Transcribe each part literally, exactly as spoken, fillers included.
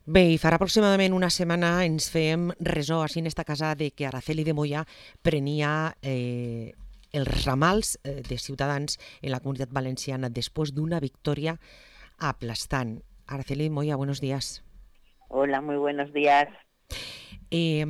Bé, i farà aproximadament una setmana ens fèiem ressò així en esta casa de que Araceli de Moya prenia eh, els ramals eh, de Ciutadans en la Comunitat Valenciana després d'una victòria aplastant. Araceli de Moya, buenos días. Hola, muy buenos días. Eh,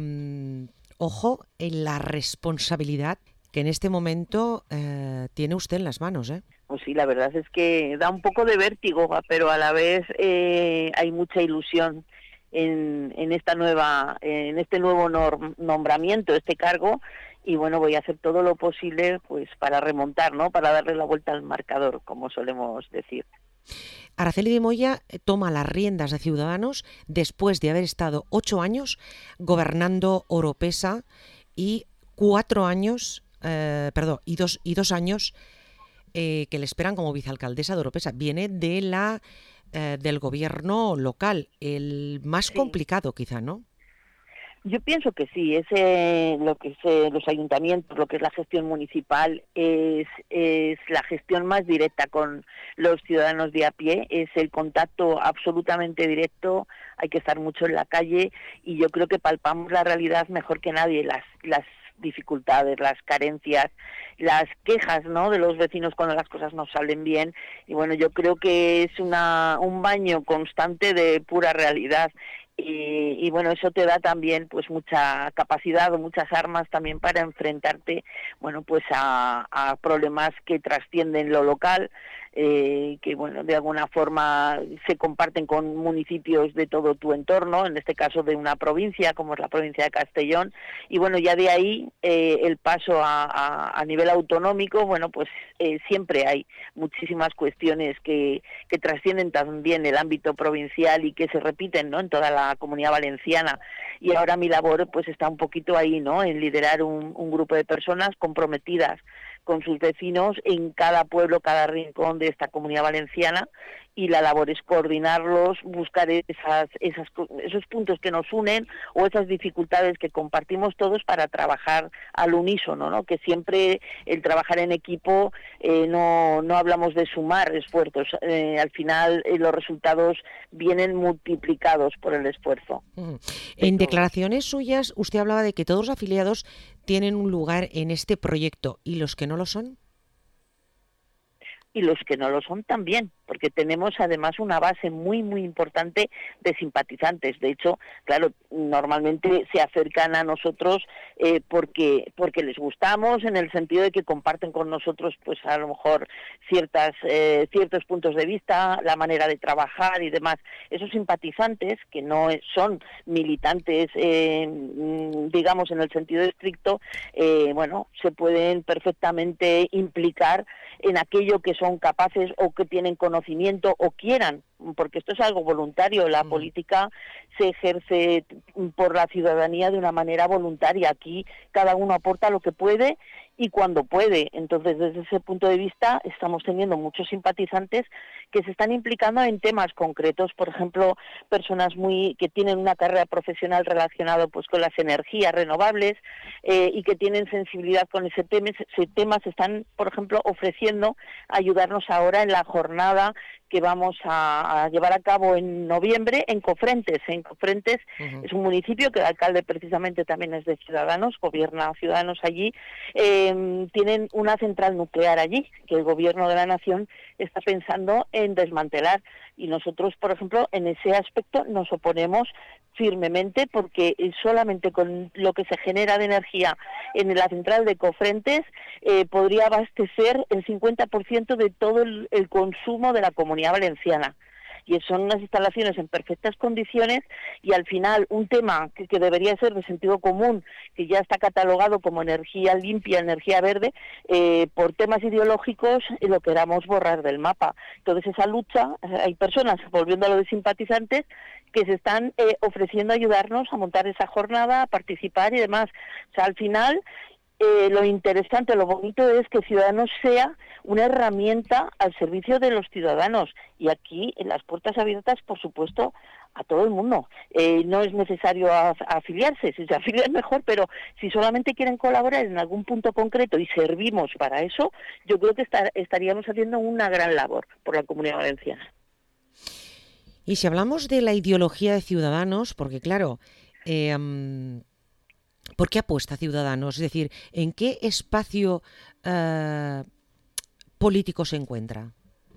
ojo en la responsabilidad que en este momento eh, tiene usted en las manos, ¿eh? Pues sí, la verdad es que da un poco de vértigo, pero a la vez eh, hay mucha ilusión en, en esta nueva, en este nuevo norm, nombramiento, este cargo, y bueno, voy a hacer todo lo posible, pues, para remontar, ¿no? Para darle la vuelta al marcador, como solemos decir. Araceli de Moya toma las riendas de Ciudadanos después de haber estado ocho años gobernando Oropesa y cuatro años, eh, perdón, y dos y dos años. Eh, que le esperan como vicealcaldesa de Oropesa. Viene de la eh, del gobierno local, el más Sí. complicado quizá, ¿no? Yo pienso que sí, ese, lo que es eh, los ayuntamientos, lo que es la gestión municipal, es, es la gestión más directa con los ciudadanos de a pie, es el contacto absolutamente directo, hay que estar mucho en la calle y yo creo que palpamos la realidad mejor que nadie, las, las dificultades, las carencias, las quejas, ¿no?, de los vecinos cuando las cosas no salen bien, y bueno, yo creo que es una, un baño constante de pura realidad. Y, y bueno, eso te da también pues mucha capacidad o muchas armas también para enfrentarte, bueno, pues a, a problemas que trascienden lo local, eh, que bueno, de alguna forma se comparten con municipios de todo tu entorno, en este caso de una provincia como es la provincia de Castellón, y bueno, ya de ahí eh, el paso a, a, a nivel autonómico, bueno, pues eh, siempre hay muchísimas cuestiones que, que trascienden también el ámbito provincial y que se repiten, ¿no?, en toda la Comunidad Valenciana, y ahora mi labor pues está un poquito ahí, ¿no?, en liderar un, un grupo de personas comprometidas con sus vecinos en cada pueblo, cada rincón de esta Comunidad Valenciana, y la labor es coordinarlos, buscar esas, esas, esos puntos que nos unen o esas dificultades que compartimos todos para trabajar al unísono, ¿no?, que siempre el trabajar en equipo eh, no, no hablamos de sumar esfuerzos, eh, al final eh, los resultados vienen multiplicados por el esfuerzo. Uh-huh. De En todos. declaraciones suyas usted hablaba de que todos los afiliados tienen un lugar en este proyecto y los que no lo son. Y los que no lo son también, porque tenemos además una base muy, muy importante de simpatizantes. De hecho, claro, normalmente se acercan a nosotros eh, porque porque les gustamos, en el sentido de que comparten con nosotros, pues a lo mejor ciertas eh, ciertos puntos de vista, la manera de trabajar y demás. Esos simpatizantes, que no son militantes, eh, digamos, en el sentido estricto, eh, bueno, se pueden perfectamente implicar en aquello que son capaces o que tienen conocimiento o quieran, porque esto es algo voluntario, la uh-huh. política se ejerce por la ciudadanía de una manera voluntaria, aquí cada uno aporta lo que puede y cuando puede, entonces desde ese punto de vista estamos teniendo muchos simpatizantes que se están implicando en temas concretos, por ejemplo, personas muy que tienen una carrera profesional relacionada pues con las energías renovables eh, y que tienen sensibilidad con ese tema, ese tema se están, por ejemplo, ofreciendo ayudarnos ahora en la jornada que vamos a, a llevar a cabo en noviembre en Cofrentes. En Cofrentes uh-huh. es un municipio que el alcalde precisamente también es de Ciudadanos, gobierna Ciudadanos allí, eh, tienen una central nuclear allí, que el gobierno de la nación está pensando en desmantelar, y nosotros, por ejemplo, en ese aspecto nos oponemos firmemente, porque solamente con lo que se genera de energía en la central de Cofrentes eh, podría abastecer el cincuenta por ciento de todo el, el consumo de la Comunidad Valenciana. Y son unas instalaciones en perfectas condiciones, y al final un tema que, que debería ser de sentido común, que ya está catalogado como energía limpia, energía verde, eh, por temas ideológicos eh, lo queramos borrar del mapa. Entonces esa lucha, hay personas, volviendo a lo de simpatizantes, que se están eh, ofreciendo ayudarnos a montar esa jornada, a participar y demás. O sea, al final Eh, lo interesante, lo bonito es que Ciudadanos sea una herramienta al servicio de los ciudadanos, y aquí en las puertas abiertas, por supuesto, a todo el mundo. Eh, no es necesario a, a afiliarse, si se afilian mejor, pero si solamente quieren colaborar en algún punto concreto y servimos para eso, yo creo que estar, estaríamos haciendo una gran labor por la Comunidad Valenciana. Y si hablamos de la ideología de Ciudadanos, porque claro, eh, ¿por qué apuesta Ciudadanos? Es decir, ¿en qué espacio eh, político se encuentra?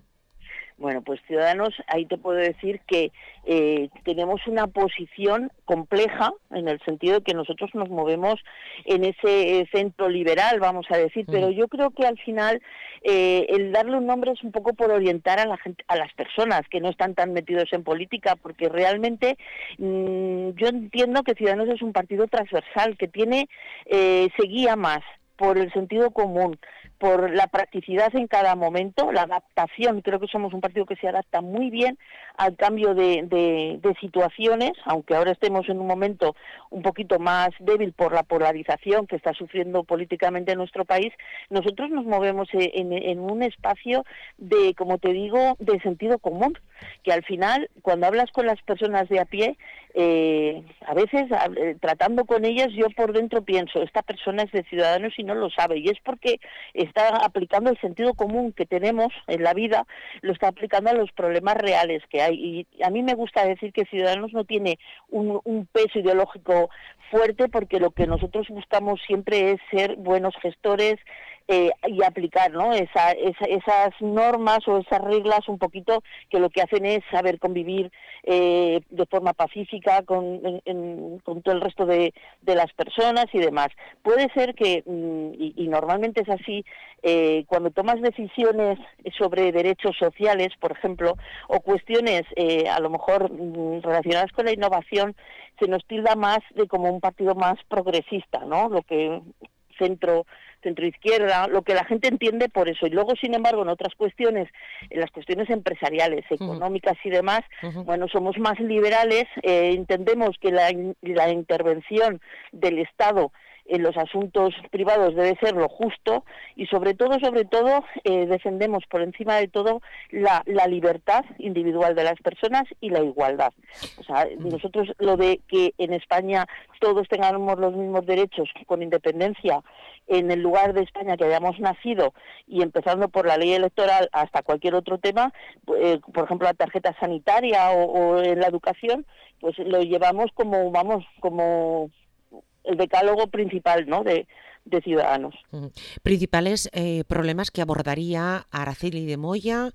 Bueno, pues Ciudadanos, ahí te puedo decir que eh, tenemos una posición compleja en el sentido de que nosotros nos movemos en ese centro liberal, vamos a decir, pero yo creo que al final eh, el darle un nombre es un poco por orientar a la gente, a las personas que no están tan metidos en política, porque realmente mmm, yo entiendo que Ciudadanos es un partido transversal que tiene eh, se guía más por el sentido común, por la practicidad en cada momento, la adaptación. Creo que somos un partido que se adapta muy bien al cambio de, de, de situaciones, aunque ahora estemos en un momento un poquito más débil por la polarización que está sufriendo políticamente nuestro país. Nosotros nos movemos en, en un espacio de, como te digo, de sentido común, que al final, cuando hablas con las personas de a pie, eh, a veces eh, tratando con ellas, yo por dentro pienso, esta persona es de Ciudadanos y no lo sabe, y es porque está aplicando el sentido común que tenemos en la vida, lo está aplicando a los problemas reales que hay. Y a mí me gusta decir que Ciudadanos no tiene un, un peso ideológico fuerte, porque lo que nosotros buscamos siempre es ser buenos gestores, Eh, y aplicar, ¿no? Esa, esa, esas normas o esas reglas un poquito que lo que hacen es saber convivir eh, de forma pacífica con, en, en, con todo el resto de, de las personas y demás. Puede ser que, y, y normalmente es así, eh, cuando tomas decisiones sobre derechos sociales, por ejemplo, o cuestiones eh, a lo mejor relacionadas con la innovación, se nos tilda más de como un partido más progresista, ¿no? Lo que centro centro-izquierda, lo que la gente entiende por eso. Y luego, sin embargo, en otras cuestiones, en las cuestiones empresariales, económicas y demás, uh-huh. bueno, somos más liberales, eh, entendemos que la, la intervención del Estado en los asuntos privados debe ser lo justo, y sobre todo, sobre todo, eh, defendemos por encima de todo la, la libertad individual de las personas y la igualdad. O sea, nosotros lo de que en España todos tengamos los mismos derechos con independencia en el lugar de España que hayamos nacido, y empezando por la ley electoral hasta cualquier otro tema, eh, por ejemplo la tarjeta sanitaria o, o en la educación, pues lo llevamos como, vamos, como el decálogo principal, ¿no?, de, de Ciudadanos. Uh-huh. Principales eh, problemas que abordaría Araceli de Moya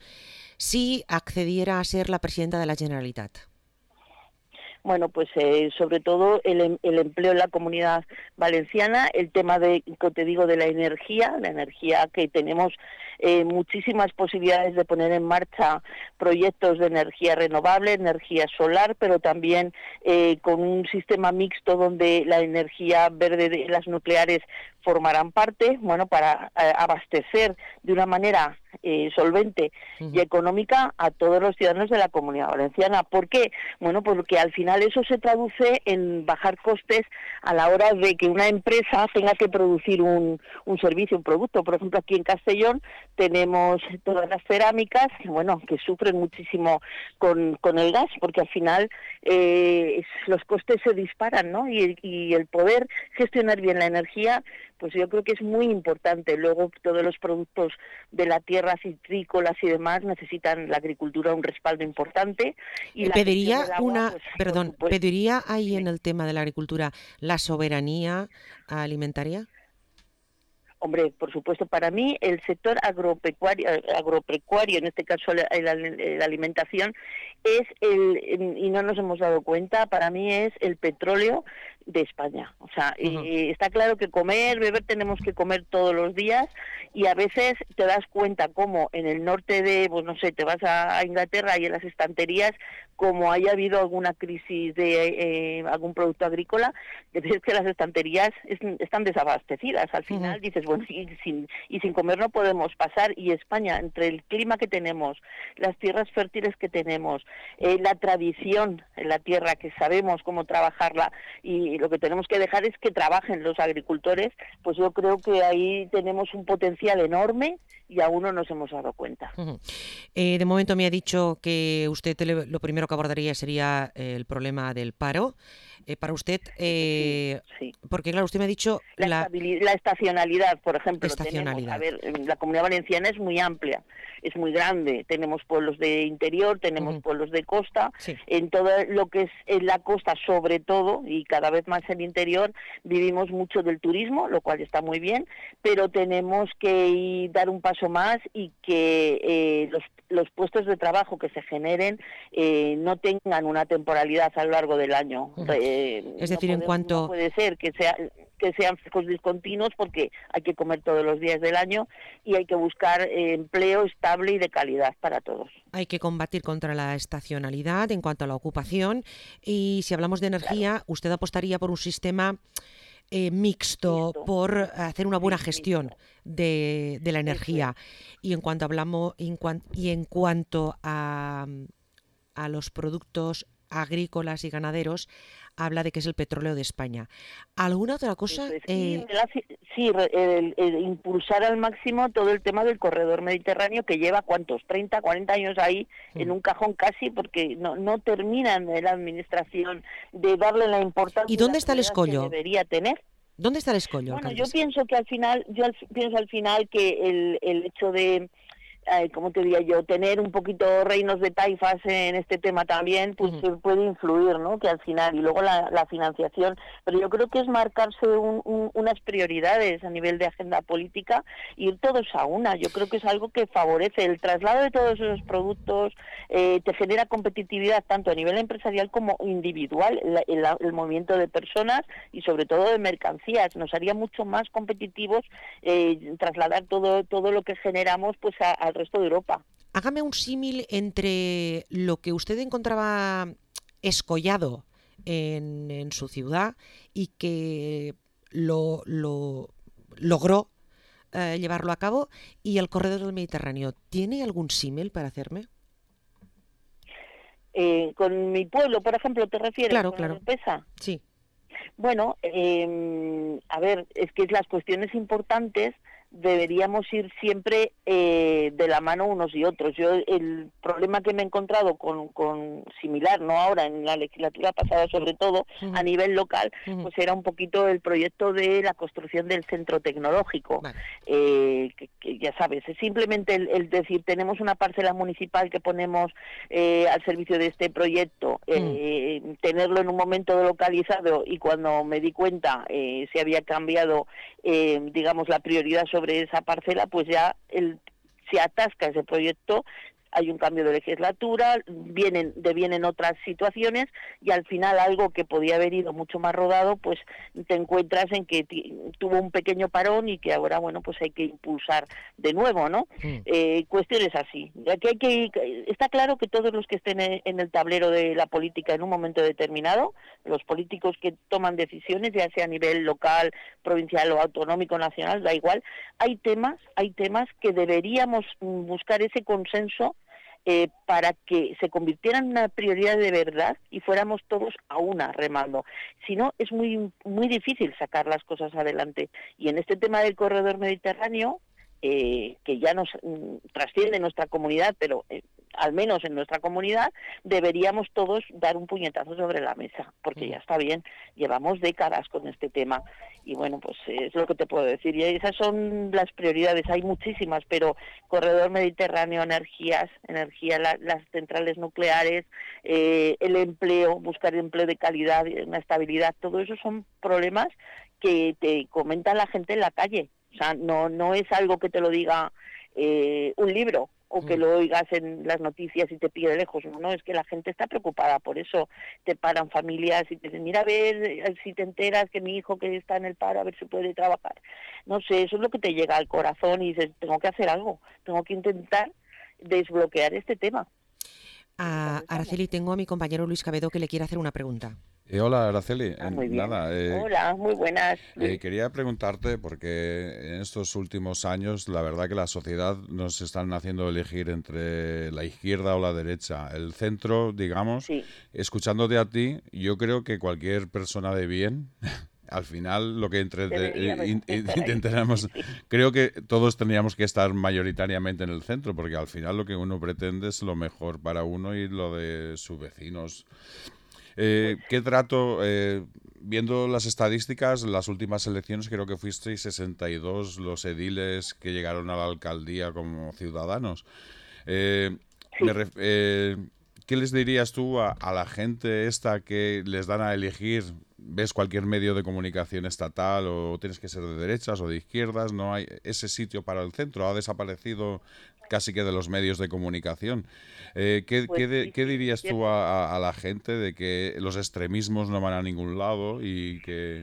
si accediera a ser la presidenta de la Generalitat. Bueno, pues eh, sobre todo el, el empleo en la Comunidad Valenciana, el tema de, como te digo, de la energía, la energía que tenemos eh, muchísimas posibilidades de poner en marcha proyectos de energía renovable, energía solar, pero también eh, con un sistema mixto donde la energía verde de las nucleares formarán parte, bueno, para eh, abastecer de una manera eh, solvente uh-huh. y económica a todos los ciudadanos de la Comunidad Valenciana. ¿Por qué? Bueno, porque al final eso se traduce en bajar costes a la hora de que una empresa tenga que producir un, un servicio, un producto. Por ejemplo, aquí en Castellón tenemos todas las cerámicas, bueno, que sufren muchísimo con, con el gas, porque al final eh, los costes se disparan, ¿no? Y, y el poder gestionar bien la energía, pues yo creo que es muy importante. Luego todos los productos de la tierra, citrícolas y demás, necesitan la agricultura un respaldo importante. Y la pediría agua, una, pues, perdón, pediría ahí en el tema de la agricultura la soberanía alimentaria. Hombre, por supuesto, para mí el sector agropecuario, agropecuario en este caso la, la, la alimentación, es el, y no nos hemos dado cuenta, para mí es el petróleo de España. O sea, uh-huh. eh, está claro que comer, beber, tenemos que comer todos los días, y a veces te das cuenta como en el norte de, pues no sé, te vas a Inglaterra y en las estanterías, como haya habido alguna crisis de eh, algún producto agrícola, ves que las estanterías es, están desabastecidas. Al final uh-huh. dices, bueno, y sin, y sin comer no podemos pasar. Y España, entre el clima que tenemos, las tierras fértiles que tenemos, eh, la tradición en la tierra, que sabemos cómo trabajarla, y lo que tenemos que dejar es que trabajen los agricultores, pues yo creo que ahí tenemos un potencial enorme y aún no nos hemos dado cuenta. Uh-huh. Eh, de momento me ha dicho que usted le, lo primero que abordaría sería eh, el problema del paro. Eh, para usted, eh, sí, sí. porque claro, usted me ha dicho la, la, la estacionalidad, por ejemplo. Estacionalidad. Tenemos, a ver, la Comunidad Valenciana es muy amplia, es muy grande. Tenemos pueblos de interior, tenemos uh-huh. pueblos de costa. Sí. En todo lo que es en la costa, sobre todo, y cada vez más en el interior, vivimos mucho del turismo, lo cual está muy bien, pero tenemos que ir, dar un paso más y que eh, los, los puestos de trabajo que se generen eh, no tengan una temporalidad a lo largo del año. Uh-huh. Eh, es decir, no en podemos, cuanto... No puede ser que sea... que sean fijos discontinuos porque hay que comer todos los días del año y hay que buscar eh, empleo estable y de calidad para todos. Hay que combatir contra la estacionalidad en cuanto a la ocupación y si hablamos de energía, claro. usted apostaría por un sistema eh, mixto, mixto, por hacer una buena gestión de, de la energía. Y en cuanto hablamos en cuan, y en cuanto a, a los productos agrícolas y ganaderos, habla de que es el petróleo de España. ¿Alguna otra cosa? Es, eh... Sí, el, el impulsar al máximo todo el tema del corredor mediterráneo que lleva, ¿cuántos? treinta, cuarenta años ahí sí. en un cajón casi porque no, no terminan de la administración de darle la importancia ¿Y dónde está el escollo? que debería tener. ¿Dónde está el escollo? Bueno, alcaldesa? yo pienso que al final, yo al, pienso al final que el, el hecho de Eh, ¿cómo te diría yo? Tener un poquito reinos de taifas en este tema también, pues uh-huh. puede influir, ¿no? Que al final, y luego la, la financiación, pero yo creo que es marcarse un, un, unas prioridades a nivel de agenda política, ir todos a una. Yo creo que es algo que favorece el traslado de todos esos productos, eh, te genera competitividad tanto a nivel empresarial como individual, el, el, el movimiento de personas y sobre todo de mercancías. Nos haría mucho más competitivos eh, trasladar todo todo lo que generamos pues a, al resto de Europa. Hágame un símil entre lo que usted encontraba escollado en, en su ciudad y que lo, lo logró eh, llevarlo a cabo y el corredor del Mediterráneo. ¿Tiene algún símil para hacerme? Eh, con mi pueblo, por ejemplo, ¿te refieres? Claro, ¿Con claro. Oropesa? Sí. Bueno, eh, a ver, es que las cuestiones importantes deberíamos ir siempre eh, de la mano unos y otros. Yo el problema que me he encontrado con, con similar, no ahora, en la legislatura pasada sobre todo, uh-huh. a nivel local, uh-huh. pues era un poquito el proyecto de la construcción del centro tecnológico. Vale. Eh, que, que ya sabes, es simplemente el, el decir, tenemos una parcela municipal que ponemos eh, al servicio de este proyecto, eh, uh-huh. tenerlo en un momento localizado y cuando me di cuenta eh, se había cambiado, eh, digamos, la prioridad sobre sobre esa parcela, pues ya el, se atasca ese proyecto, hay un cambio de legislatura, vienen devienen otras situaciones y al final algo que podía haber ido mucho más rodado, pues te encuentras en que t- tuvo un pequeño parón y que ahora, bueno, pues hay que impulsar de nuevo, ¿no? Sí. Eh, cuestiones así. Ya que hay que, está claro que todos los que estén en el tablero de la política en un momento determinado, los políticos que toman decisiones, ya sea a nivel local, provincial o autonómico, nacional, da igual, hay temas, hay temas que deberíamos buscar ese consenso Eh, para que se convirtiera en una prioridad de verdad y fuéramos todos a una remando. Si no, es muy muy difícil sacar las cosas adelante. Y en este tema del corredor mediterráneo, eh, que ya nos mm, trasciende nuestra comunidad, pero eh, al menos en nuestra comunidad, deberíamos todos dar un puñetazo sobre la mesa, porque ya está bien, llevamos décadas con este tema. Y bueno, pues eh, es lo que te puedo decir. Y esas son las prioridades, hay muchísimas, pero corredor mediterráneo, energías, energía, la, las centrales nucleares, eh, el empleo, buscar empleo de calidad, una estabilidad, todo eso son problemas que te comenta la gente en la calle. O sea, no, no es algo que te lo diga eh, un libro o que lo oigas en las noticias y te pide lejos. No, no, es que la gente está preocupada, por eso te paran familias y te dicen, mira a ver si te enteras que mi hijo que está en el paro, a ver si puede trabajar. No sé, eso es lo que te llega al corazón y dices, tengo que hacer algo, tengo que intentar desbloquear este tema. A Araceli, tengo a mi compañero Luis Cabedo que le quiere hacer una pregunta. Eh, hola, Araceli. Ah, muy bien. Nada, eh, Hola, muy buenas. eh, quería preguntarte porque en estos últimos años la verdad que la sociedad nos están haciendo elegir entre la izquierda o la derecha. El centro, digamos, Sí, escuchándote a ti, yo creo que cualquier persona de bien, al final lo que entre, debería eh, in- estar ahí. intentaremos, Sí, sí. creo que todos tendríamos que estar mayoritariamente en el centro, porque al final lo que uno pretende es lo mejor para uno y lo de sus vecinos. Eh, ¿qué trato? Eh, viendo las estadísticas, las últimas elecciones creo que fuisteis sesenta y dos los ediles que llegaron a la alcaldía como ciudadanos. Eh, me Sí. ref- eh, ¿Qué les dirías tú a, a la gente esta que les dan a elegir? ¿Ves cualquier medio de comunicación estatal o tienes que ser de derechas o de izquierdas? No hay ese sitio para el centro, ha desaparecido casi que de los medios de comunicación. Eh, ¿qué, Pues qué de- sí, qué sí, dirías cierto. tú a, a- a la gente de que los extremismos no van a ningún lado y que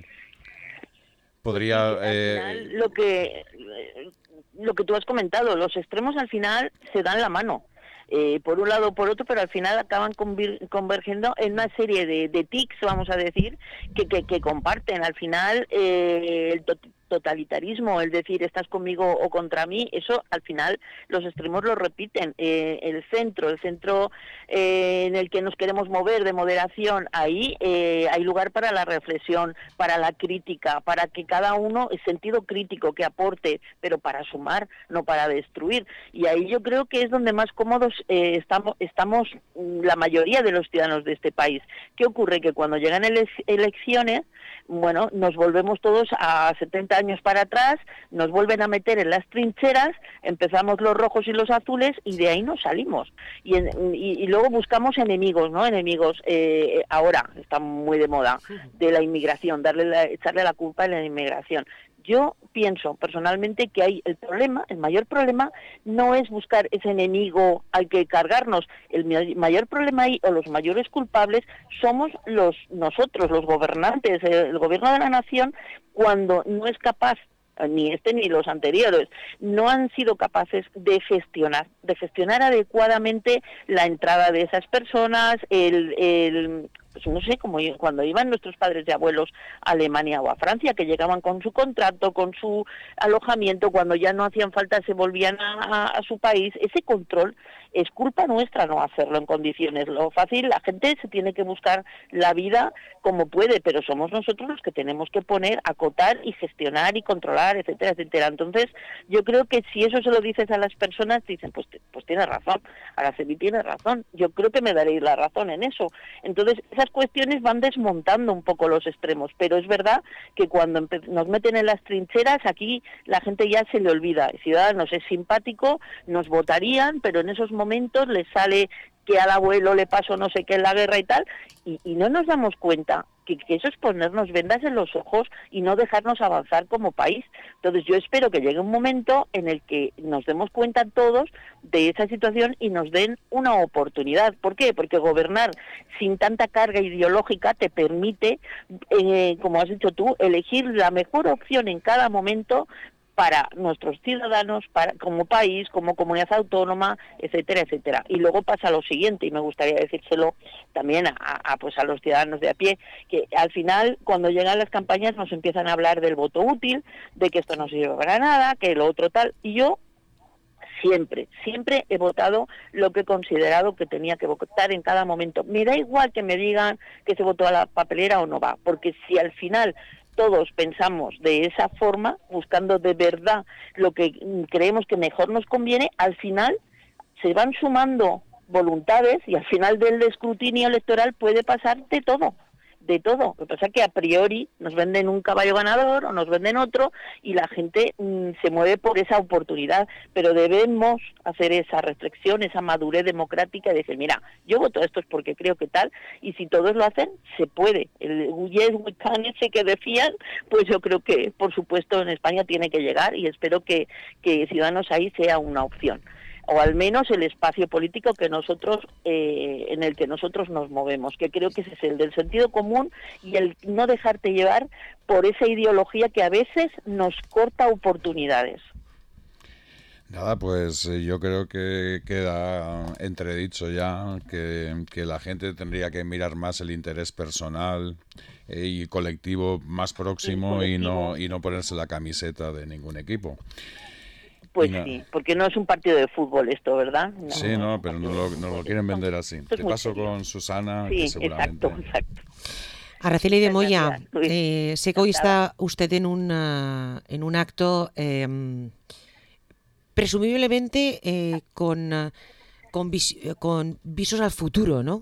Pues sí, podría... al eh, final lo que eh, lo que tú has comentado, los extremos al final se dan la mano. Eh, por un lado o por otro, pero al final acaban convir- convergiendo en una serie de, de tics, vamos a decir, que, que, que comparten. Al final, eh, el to- totalitarismo, el decir estás conmigo o contra mí, eso al final los extremos lo repiten. Eh, el centro, el centro eh, en el que nos queremos mover de moderación, ahí eh, hay lugar para la reflexión, para la crítica, para que cada uno, el sentido crítico que aporte, pero para sumar, no para destruir. Y ahí yo creo que es donde más cómodos eh, estamos, estamos mm, la mayoría de los ciudadanos de este país. ¿Qué ocurre? Que cuando llegan ele- elecciones, bueno, nos volvemos todos a setenta años para atrás, nos vuelven a meter en las trincheras, empezamos los rojos y los azules y de ahí no salimos. Y, en, y, y luego buscamos enemigos, ¿no? Enemigos, eh, ahora está muy de moda, de la inmigración, darle la, echarle la culpa a la inmigración. Yo pienso personalmente que hay el problema, el mayor problema no es buscar ese enemigo al que cargarnos. El mayor problema ahí, o los mayores culpables, somos los nosotros, los gobernantes, el gobierno de la nación, cuando no es capaz, ni este ni los anteriores, no han sido capaces de gestionar, de gestionar adecuadamente la entrada de esas personas, el... el pues no sé, como cuando iban nuestros padres y abuelos a Alemania o a Francia, que llegaban con su contrato, con su alojamiento, cuando ya no hacían falta se volvían a, a, a su país. Ese control es culpa nuestra no hacerlo en condiciones. Lo fácil, la gente se tiene que buscar la vida como puede, pero somos nosotros los que tenemos que poner, acotar y gestionar y controlar, etcétera, etcétera. Entonces, yo creo que si eso se lo dices a las personas, dicen, pues, pues tienes razón, Araceli tiene razón, yo creo que me daréis la razón en eso. Entonces, esas cuestiones van desmontando un poco los extremos, pero es verdad que cuando nos meten en las trincheras, aquí la gente ya se le olvida. Ciudadanos es simpático, nos votarían, pero en esos momentos les sale que al abuelo le pasó no sé qué en la guerra y tal, y, y no nos damos cuenta que, que eso es ponernos vendas en los ojos y no dejarnos avanzar como país. Entonces yo espero que llegue un momento en el que nos demos cuenta todos de esa situación y nos den una oportunidad. ¿Por qué? Porque gobernar sin tanta carga ideológica te permite, eh, como has dicho tú, elegir la mejor opción en cada momento para nuestros ciudadanos, para como país, como comunidad autónoma, etcétera, etcétera. Y luego pasa lo siguiente, y me gustaría decírselo también a, a, pues a los ciudadanos de a pie, que al final, cuando llegan las campañas, nos empiezan a hablar del voto útil, de que esto no sirve para nada, que lo otro tal, y yo siempre, siempre he votado lo que he considerado que tenía que votar en cada momento. Me da igual que me digan que se votó a la papelera o no va, porque si al final todos pensamos de esa forma, buscando de verdad lo que creemos que mejor nos conviene, al final se van sumando voluntades y al final del escrutinio electoral puede pasar de todo, de todo. Lo que pasa es que a priori nos venden un caballo ganador o nos venden otro y la gente mmm, se mueve por esa oportunidad, pero debemos hacer esa reflexión, esa madurez democrática y decir, mira, yo voto esto es porque creo que tal, y si todos lo hacen, se puede. El yes we can ese que decían, pues yo creo que, por supuesto, en España tiene que llegar y espero que, que Ciudadanos ahí sea una opción, o al menos el espacio político que nosotros eh, en el que nosotros nos movemos, que creo que ese es el del sentido común y el no dejarte llevar por esa ideología que a veces nos corta oportunidades. Nada, pues eh, yo creo que queda entredicho ya que, que la gente tendría que mirar más el interés personal eh, y colectivo más Sí, próximo y colectivo. no y no ponerse la camiseta de ningún equipo. Y Pues na- sí, porque no es un partido de fútbol esto, ¿verdad? No, sí, no es no, un pero no partido de lo, no lo fútbol. quieren Esto, vender así. esto es Te muy paso serio. con Susana, que Sí, exacto, seguramente... exacto. Araceli de Muchas Moya, gracias, Luis. eh, sé que hoy Encantada. está usted en un, ah, en un acto eh, presumiblemente eh, con, ah, con, vis- eh, con visos al futuro, ¿no?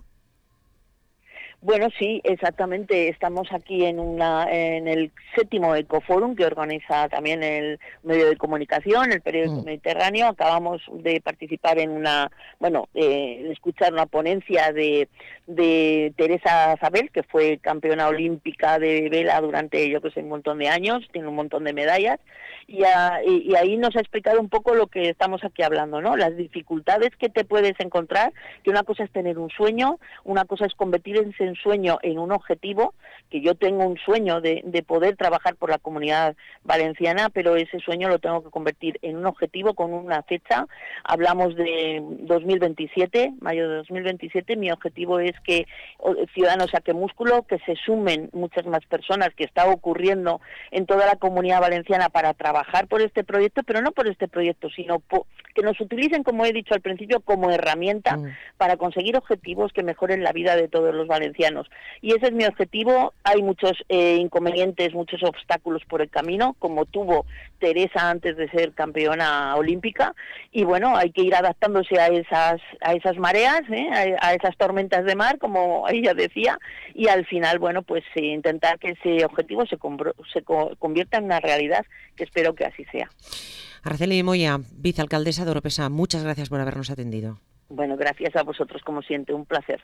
Bueno, sí, exactamente. Estamos aquí en una en el séptimo Ecoforum que organiza también el medio de comunicación, el periódico Mm. Mediterráneo. Acabamos de participar en una, bueno, eh, de escuchar una ponencia de, de Teresa Zabel, que fue campeona olímpica de vela durante, yo que sé, un montón de años, tiene un montón de medallas, y, a- y- y ahí nos ha explicado un poco lo que estamos aquí hablando, ¿no? Las dificultades que te puedes encontrar, que una cosa es tener un sueño, una cosa es convertir ese sueño en un objetivo, que yo tengo un sueño de, de poder trabajar por la Comunidad Valenciana, pero ese sueño lo tengo que convertir en un objetivo con una fecha. Hablamos de dos mil veintisiete, mayo de dos mil veintisiete. Mi objetivo es que o, Ciudadanos Saque Músculo, que se sumen muchas más personas, que está ocurriendo en toda la Comunidad Valenciana para trabajar por este proyecto, pero no por este proyecto, sino po, que nos utilicen, como he dicho al principio, como herramienta Mm. para conseguir objetivos que mejoren la vida de todos los valencianos. Y ese es mi objetivo. Hay muchos eh, inconvenientes, muchos obstáculos por el camino, como tuvo Teresa antes de ser campeona olímpica, y bueno, hay que ir adaptándose a esas a esas mareas, ¿eh? a, a esas tormentas de mar, como ella decía, y al final, bueno, pues eh, intentar que ese objetivo se, se convierta en una realidad, que espero que así sea. Araceli de Moya, vicealcaldesa de Oropesa, muchas gracias por habernos atendido. Bueno, gracias a vosotros, como siempre, un placer.